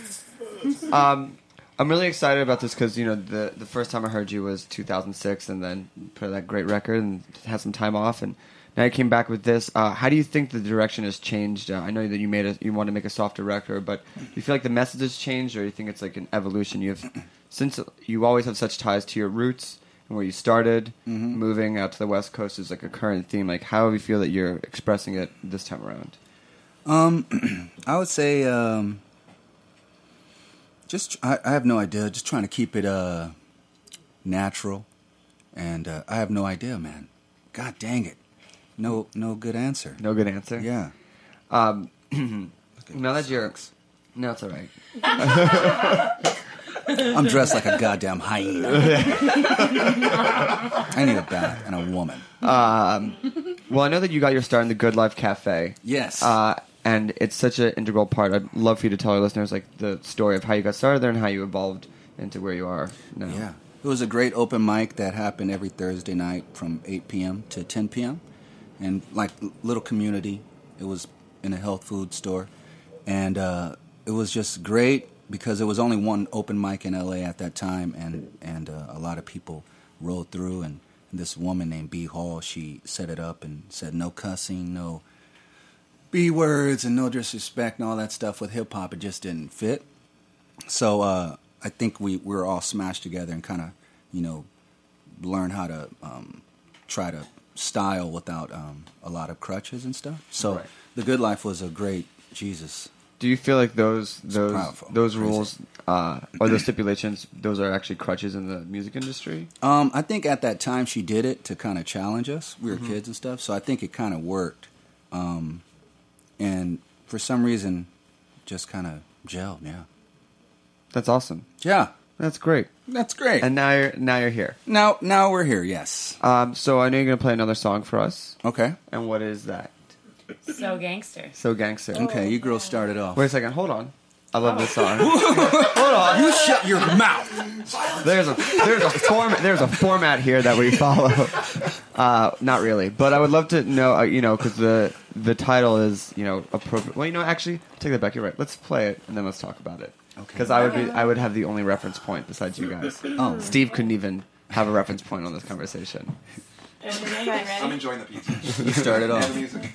I'm really excited about this because the first time I heard you was 2006, and then put that great record and had some time off, and Now you came back with this. How do you think the direction has changed? I know that you want to make a softer record, but do you feel like the message has changed, or do you think it's like an evolution? Since you always have such ties to your roots and where you started, moving out to the West Coast is like a current theme. Like, how do you feel that you're expressing it this time around? I would say, I have no idea. Just trying to keep it natural, and I have no idea, man. God dang it. No good answer. No good answer? Yeah. Now that you're... No, it's all right. I'm dressed like a goddamn hyena. I need a bath and a woman. Well, I know that you got your start in the Good Life Cafe. Yes. And it's such an integral part. I'd love for you to tell our listeners like the story of how you got started there and how you evolved into where you are now. Yeah. It was a great open mic that happened every Thursday night from 8 p.m. to 10 p.m. And like little community. It was in a health food store. And it was just great because there was only one open mic in L.A. at that time. And a lot of people rolled through. And this woman named B. Hall, she set it up and said no cussing, no B words, and no disrespect and all that stuff. With hip-hop, it just didn't fit. So I think we were all smashed together and kind of, learn how to try to style without a lot of crutches and stuff. So right. The Good Life was a great, Jesus. Do you feel like those Crazy. rules or those stipulations, those are actually crutches in the music industry? I think at that time she did it to kind of challenge us. We were kids and stuff, so I think it kind of worked. And for some reason, just kind of gelled, yeah. That's awesome. Yeah. That's great. That's great. And now you're here. Now we're here, yes. So I know you're going to play another song for us. Okay. And what is that? So gangster. So Gangster. Okay, you girls started off. Wait a second, hold on. I love this song. Hold on. You shut your mouth. There's a format here that we follow. Not really, but I would love to know, because the title is, appropriate. Well, actually, take that back. You're right. Let's play it and then let's talk about it. Okay. Because I would have the only reference point besides you guys. Oh, Steve couldn't even have a reference point on this conversation. I'm enjoying the pizza. You started off. And the music.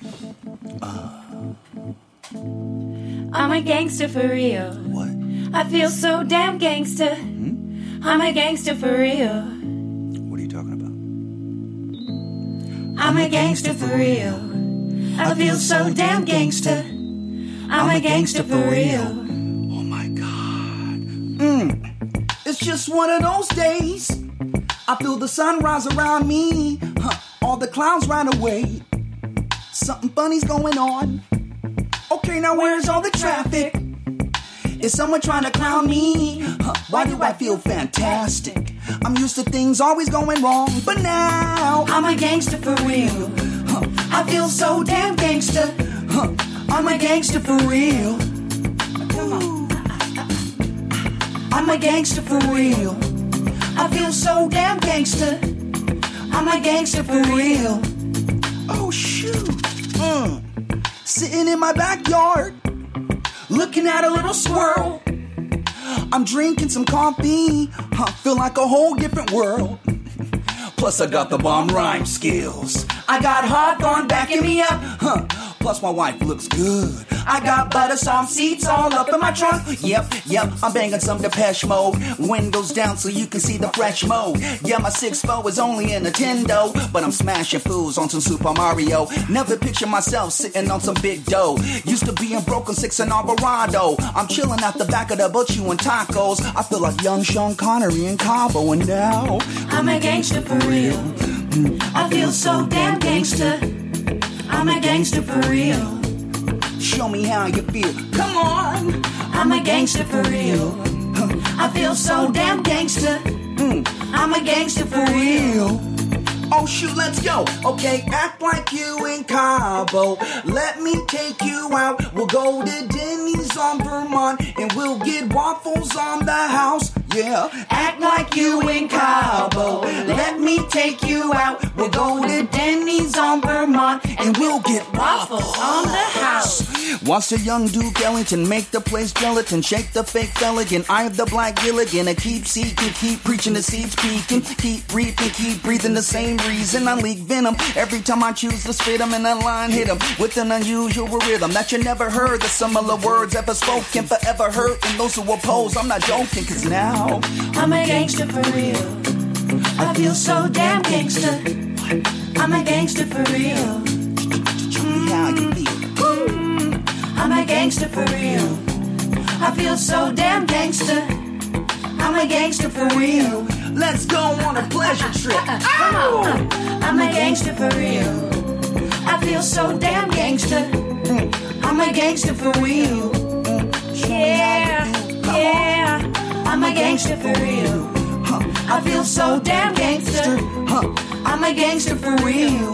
I'm a gangster for real. What? I feel so damn gangster. I'm a gangster for real. What are you talking about? I'm a gangster for real. I feel so damn gangster. I'm a gangster for real. Oh my God. It's just one of those days. I feel the sun rise around me. All the clouds run away. Something funny's going on. Okay, now where's all the traffic? Is someone trying to clown me? Why do I feel fantastic? I'm used to things always going wrong, but now I'm a gangster for real. I feel so damn gangster. I'm a gangster for real. I'm a gangster for real. I feel so damn gangster. I'm a gangster for real. Oh shoot. Sitting in my backyard, looking at a little squirrel. I'm drinking some coffee. Feel like a whole different world. Plus I got the bomb rhyme skills. I got Hawthorne backing me up. Plus my wife looks good. I got butter soft seats all up in my trunk. Yep, I'm banging some Depeche Mode. Windows down so you can see the fresh mode. Yeah, my 6'4" is only a Nintendo, but I'm smashing fools on some Super Mario. Never picture myself sitting on some big dough. Used to be in Broken 6 and Alvarado. I'm chilling at the back of the boat chewing tacos. I feel like young Sean Connery in Cabo, and now I'm a gangster for real. I feel so damn gangster. I'm a gangster for real. Show me how you feel. Come on. I'm a gangster for real. I feel so damn gangster. I'm a gangster for real. Oh shoot, let's go. Okay, act like you in Cabo. Let me take you out. We'll go to Denny's on Vermont, and we'll get waffles on the house. Yeah. Act like you in Cabo. Let me take you out. We'll go to Denny's on Vermont and we'll get waffles on the house. Watch the young Duke Ellington make the place gelatin, shake the fake Felligan, I have the black Gilligan, and keep seeking, keep preaching the seeds peeking, keep reaping, keep breathing the same reason I leak venom every time I choose to spit them and a line hit them with an unusual rhythm that you never heard, the similar words ever spoken, forever heard, and those who oppose, I'm not joking, cause now I'm a gangster for real. I feel so damn gangster. I'm a gangster for real. how you feel. I'm a gangster for real. I feel so damn gangster. I'm a gangster for real. Let's go on a pleasure trip. I'm a gangster for real. I feel so damn gangster. I'm a gangster for real. Yeah, yeah. I'm a gangster for real. I feel so damn gangster. I'm a gangster for real.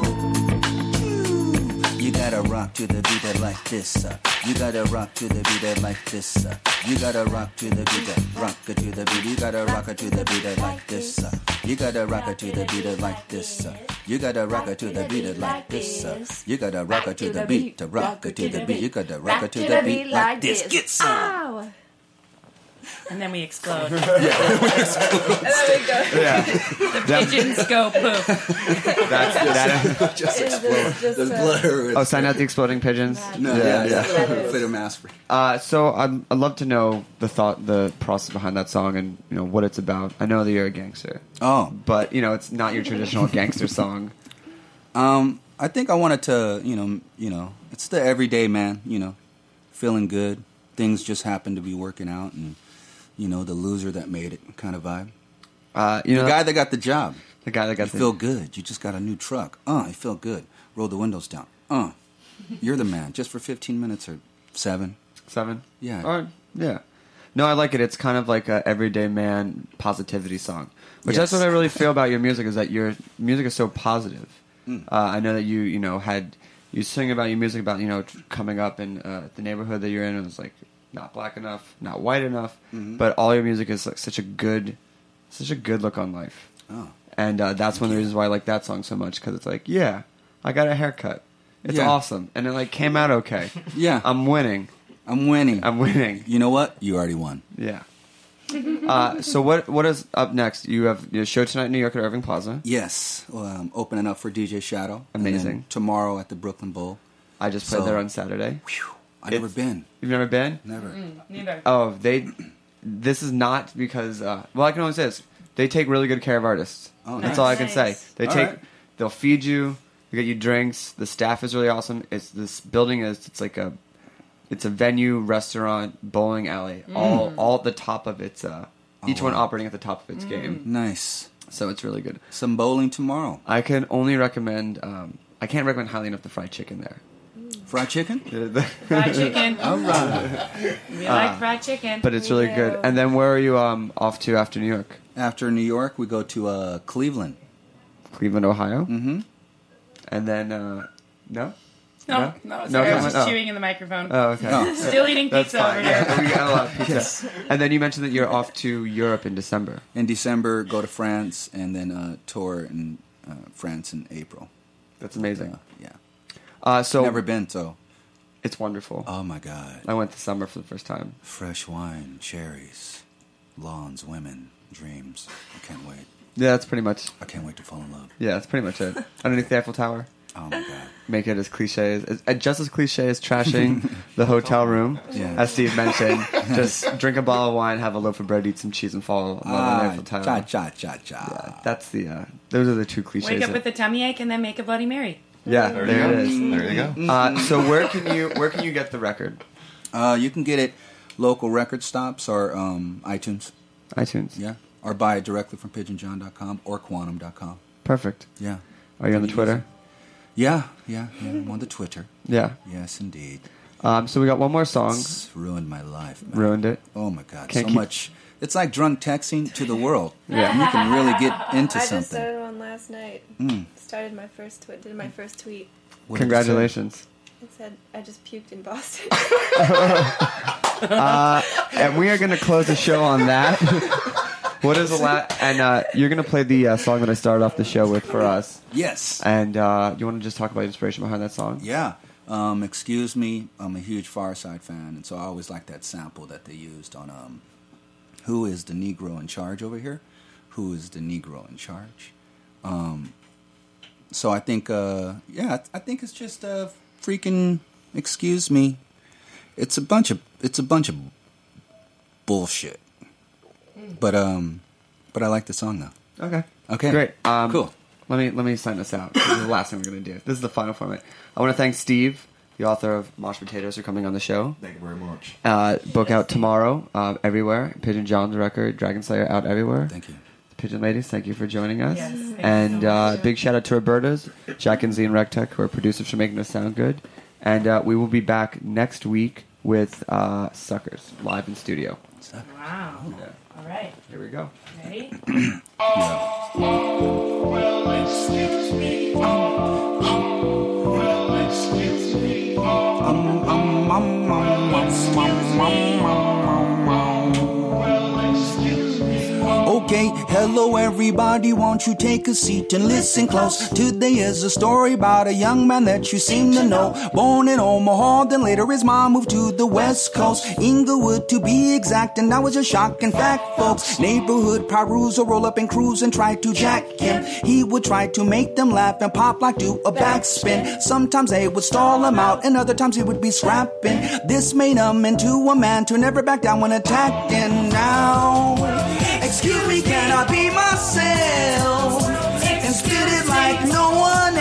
You gotta rock to the beat that like this. You gotta rock to the beat that like this. You gotta rock to the beat that rock it to the beat. You gotta rock it to the beat that like this. You gotta rock it to the beat that like this. You gotta rock it to the beat that like this. You gotta rock it to the beat to rock it to the beat. You gotta rock it to the beat like this. Get some. And then we explode. Yeah. And then we go. Yeah. The pigeons go poof. That just explode. There's blood everywhere. Oh, sign out the exploding pigeons. No, yeah. Fit a mask for. So I'd love to know the process behind that song, and what it's about. I know that you're a gangster. Oh, but it's not your traditional gangster song. I think I wanted to, it's the everyday man. Feeling good. Things just happen to be working out, and the loser that made it kind of vibe. The guy that got the job. The guy that got you feel good. You just got a new truck. You feel good. Roll the windows down. You're the man. Just for 15 minutes or 7. 7? Yeah. Yeah. No, I like it. It's kind of like a everyday man positivity song. Which Yes. that's what I really feel about your music, is that your music is so positive. I know that you sing about your music about, coming up in the neighborhood that you're in, and it's like not black enough, not white enough, but all your music is like such a good look on life. Oh. And that's one of the reasons why I like that song so much, because it's like, yeah, I got a haircut. It's awesome. And it came out okay. Yeah. I'm winning. You know what? You already won. Yeah. So what is up next? You have your show tonight in New York at Irving Plaza. Yes. Opening up for DJ Shadow. Amazing. And then tomorrow at the Brooklyn Bowl. I just played there on Saturday. I've never been. You've never been? Never. Neither. Oh, this is not because, I can only say this. They take really good care of artists. Oh, That's all I can say. Nice. They'll feed you, they get you drinks, the staff is really awesome. It's a venue, restaurant, bowling alley, all at the top of its, each one operating at the top of its game. Nice. So it's really good. Some bowling tomorrow. I can only recommend, I can't recommend highly enough the fried chicken there. Fried chicken? Fried chicken. All right. We like fried chicken. But it's really good. And then where are you off to after New York? After New York, we go to Cleveland. Cleveland, Ohio? Mm-hmm. And then, No, No, sorry, I was just oh. chewing in the microphone. Oh, okay. Oh. Still eating That's pizza over fine. here. Yeah, we got a lot of pizza. Yes. And then you mentioned that you're off to Europe in December. In December, go to France, and then tour in France in April. That's amazing. Yeah. So Never been, so. It's wonderful. Oh, my God. I went this summer for the first time. Fresh wine, cherries, lawns, women, dreams. I can't wait. Yeah, that's pretty much. I can't wait to fall in love. Yeah, that's pretty much it. Underneath the Eiffel Tower. Oh, my God. Make it as cliche just as cliche as trashing the hotel room. Yeah. As Steve mentioned, just drink a bottle of wine, have a loaf of bread, eat some cheese, and fall in love on the Eiffel Tower. Cha. Yeah, that's the. Those are the two cliches. Wake up with a tummy ache and then make a Bloody Mary. Yeah, there it is. There you go. So where can you get the record? You can get it local record stops or iTunes. iTunes. Yeah. Or buy it directly from pigeonjohn.com or quantum.com. Perfect. Yeah. Are you on the Twitter? Yeah. I'm on the Twitter. Yeah. Yes, indeed. So we got one more song. It's ruined my life, man. Ruined it? Oh, my God. Can't so much. It's like drunk texting to the world. Yeah. And you can really get into I just something. started one last night. Started my first tweet. Did my first tweet. What did it Congratulations. It said, "I just puked in Boston." And we are going to close the show on that. What is the last? And you're gonna play the song that I started off the show with for us. Yes. And you want to just talk about the inspiration behind that song? Yeah. Excuse me, I'm a huge Fireside fan, and so I always like that sample that they used on Who is the Negro in Charge over here? Who is the Negro in charge? So I think, I think it's just a freaking, excuse me. It's a bunch of bullshit. But I like the song though. Okay. Great. Cool. Let me sign this out. This is the last thing we're gonna do. This is the final format. I want to thank Steve, the author of Mashed Potatoes, for coming on the show. Thank you very much. Book out tomorrow, everywhere. Pigeon John's record, Dragon Slayer, out everywhere. Thank you. Pigeon Ladies, thank you for joining us. Yes, thank you and so much. Big shout out to Roberta's, Jack and Z and Rectech, who are producers for making us sound good. And we will be back next week with Suckers, live in studio. Wow. Yeah. All right. Here we go. Ready? Well, excuse me. Well, excuse me. Okay, hello everybody, won't you take a seat and listen close. Today is a story about a young man that you seem to know. Born in Omaha, then later his mom moved to the West Coast, Inglewood to be exact, and that was a shocking fact, folks. Neighborhood peruse or roll up and cruise and try to jack him. He would try to make them laugh and pop like do a backspin. Sometimes they would stall him out, and other times he would be scrapping. This made him into a man to never back down when attacked. And now, excuse me, can I be myself and spit it like no one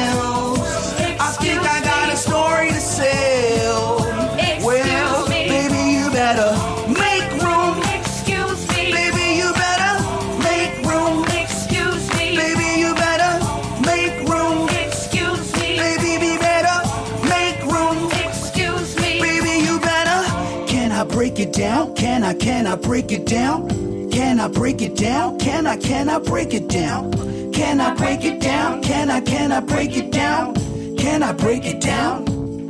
else? I think I got a story to sell. Well, baby, you better make room. Excuse me. Baby, you better make room. Excuse me. Baby, you better make room. Excuse me. Baby, be better make room. Excuse me. Baby, you better. Can I break it down? Can I break it down? Can I break it down? Can I break it down? Can I break it down? Can I break it down? Can I break it down?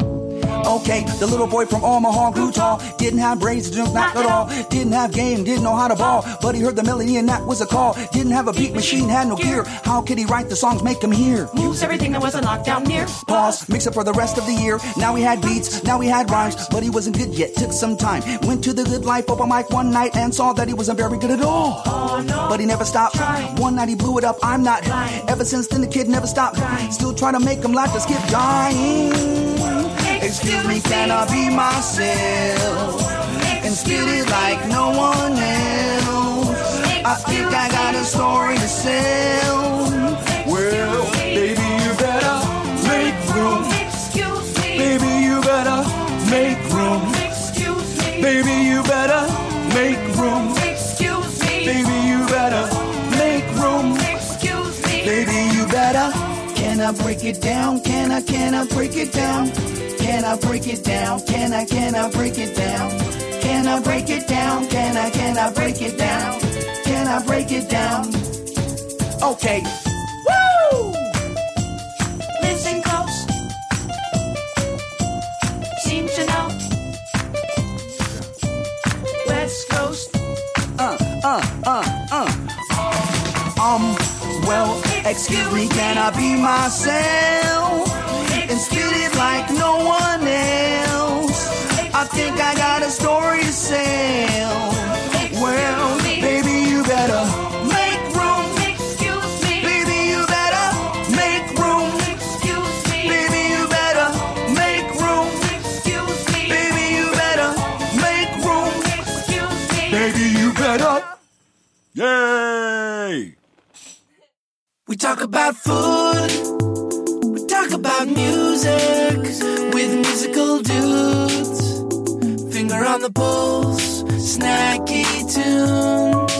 Okay, the little boy from Omaha grew tall. Didn't have brains, not at all. Didn't have game, didn't know how to ball. But he heard the melody and that was a call. Didn't have a beat machine, had no gear. How could he write the songs, make them hear? Moves everything that wasn't locked down near. Pause, mix it for the rest of the year. Now he had beats, now he had rhymes. But he wasn't good yet, took some time. Went to the Good Life open mic one night and saw that he wasn't very good at all. Oh, no. But he never stopped. One night he blew it up, I'm not. Ever since then the kid never stopped. Still try to make him laugh to skip dying. Excuse me, can I be myself and spit it like no one else? I think I got a story to sell. Well, baby, you better make room. Excuse me. Baby, you better make room. Excuse me. Baby, you better make room. Excuse me. Baby, you better make room. Excuse me. Baby, you better. Can I break it down? Can I break it down? Can I break it down? Can I break it down? Can I break it down? Can I break it down? Can I break it down? Okay. Woo! Listen close. Seem to know. West Coast. Well, excuse me, can I be myself and spit it like no one else? I think I got a story to sell. Well, baby, you better make room. Excuse me. Baby, you better make room. Excuse me. Baby, you better make room. Excuse me. Baby, you better make room. Excuse me. Baby, you better. Yay! We talk about food, we talk about music with musical dudes. Finger on the pulse, snacky tunes.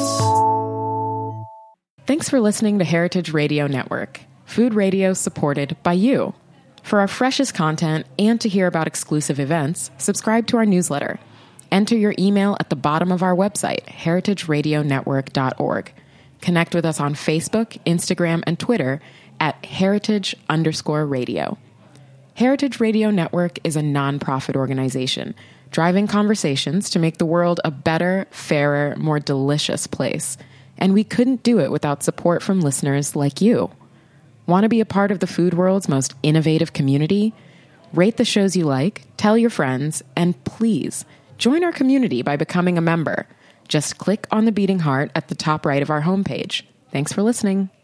Thanks for listening to Heritage Radio Network, food radio supported by you. For our freshest content and to hear about exclusive events, subscribe to our newsletter. Enter your email at the bottom of our website, heritageradionetwork.org. Connect with us on Facebook, Instagram, and Twitter at heritage_radio. Heritage Radio Network is a nonprofit organization driving conversations to make the world a better, fairer, more delicious place. And we couldn't do it without support from listeners like you. Want to be a part of the food world's most innovative community? Rate the shows you like, tell your friends, and please join our community by becoming a member. Just click on the beating heart at the top right of our homepage. Thanks for listening.